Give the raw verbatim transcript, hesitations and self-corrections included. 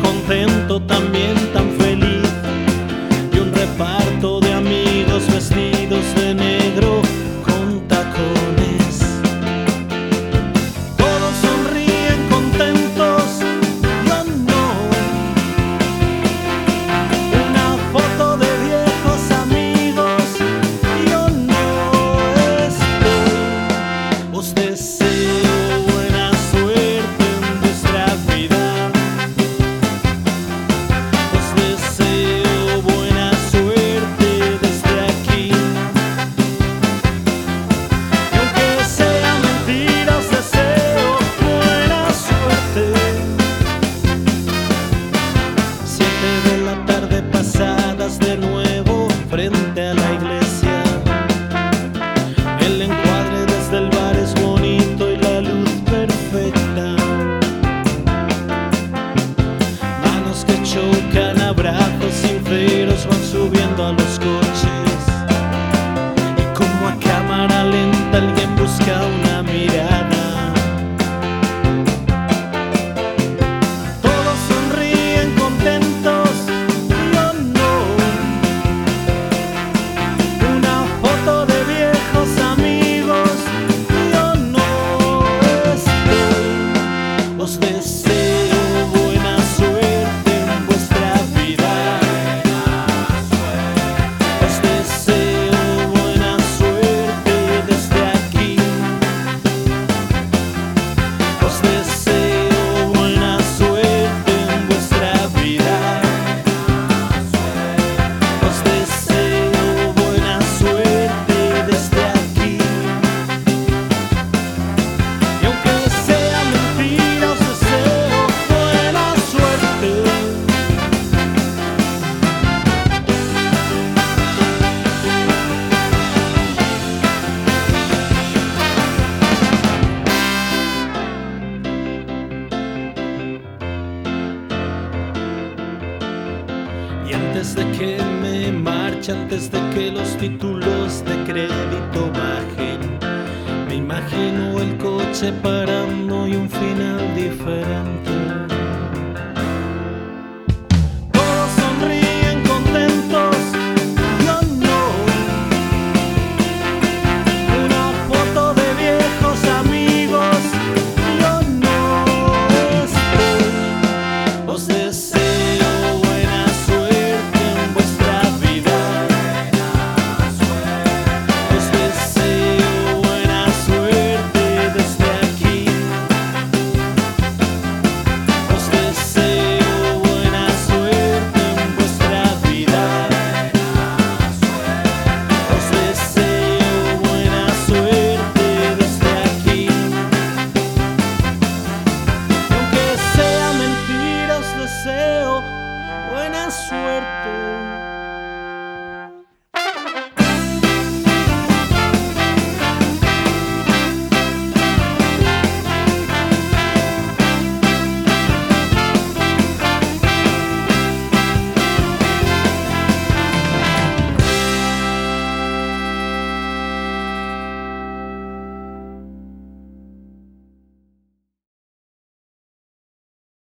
contento, también tan feliz, y un reparto de amigos vestidos de negro con tacones. Todos sonríen contentos, yo no. Una foto de viejos amigos, yo no estoy. Os deseo buena suerte en vuestra vida. Os deseo buena suerte desde aquí. Y aunque sea mentira, os deseo buena suerte. Siete de la tarde pasadas de nuevo frente a la iglesia. El encuadre desde el bar es bonito y la luz perfecta. Manos que chocan, abrazos sinceros van subiendo a los coches. Y como a cámara lenta alguien busca una mirada. Todos sonríen contentos, yo no. Una foto de viejos amigos, yo no estoy. Os deseo buena suerte en vuestra vida. Os deseo buena suerte desde aquí. Os deseo buena suerte en vuestra vida. Os deseo buena suerte desde aquí. Y aunque sea mentira, os deseo buena suerte. Y antes de que me marche, antes de que los títulos de crédito bajen, me imagino el coche parando y un final diferente.